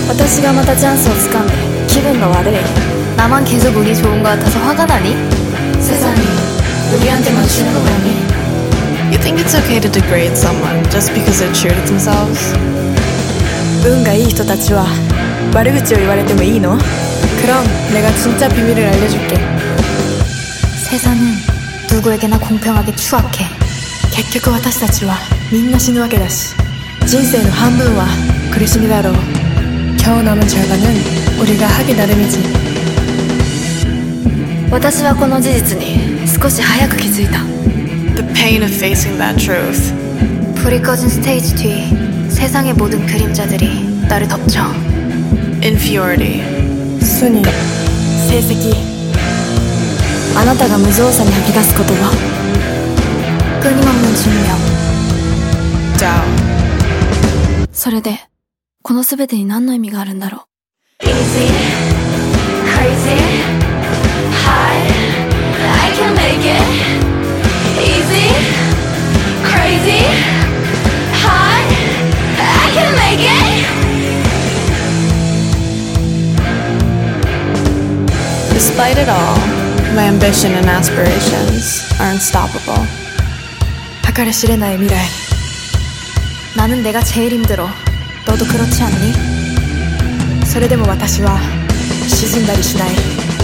私がまたチャンスをつかんで気分が悪い. 나만 계속 운이 좋은 것 같아서 화가 나니? 세상이 우리한테만 주는 거라니. You think it's okay to degrade someone just because they're true to themselves? 運がいい人たちは悪口を言われてもいいの? 그럼 내가 진짜 비밀을 알려줄게. 세상은 누구에게나 공평하게 추악해. 結局私たちはみんな死ぬわけだし人生の半分は苦しみだろう. 겨우 남은 절반은 우리가 하기 나름이지. 私はこの事実に少し早く気づいた. The pain of facing that truth. 불이 꺼진 스테이지 뒤 세상의 모든 그림자들이 나를 덮쳐. Inferiority. 순위, 成績, あなたが無造作に吐き出す言葉, 끊임없는 증명. Doubt. それでこの全てに何の意味があるんだろう. Easy, crazy, high, I can make it. Easy, crazy, high, I can make it. Despite it all, my ambition and aspirations are unstoppable. 計り知れない未来. 나는 내가 제일 힘들어. 너도 그렇지 않니? それでも私は沈んだりしない.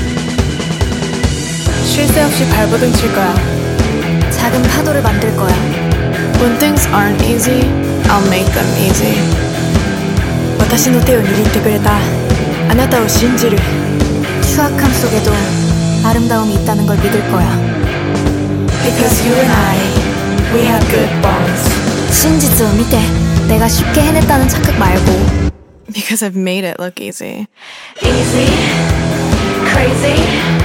쉴 새 없이 발버둥 칠 거야. 작은 파도를 만들 거야. When things aren't easy, I'll make them easy. 私の手を握ってくれたあなたを信じる. 추악함 속에도 아름다움이 있다는 걸 믿을 거야. Because you and I, we have good bonds. 真実を見て내가 쉽게 해냈다는 착각 말고. Because I've made it look easy. Easy, crazy,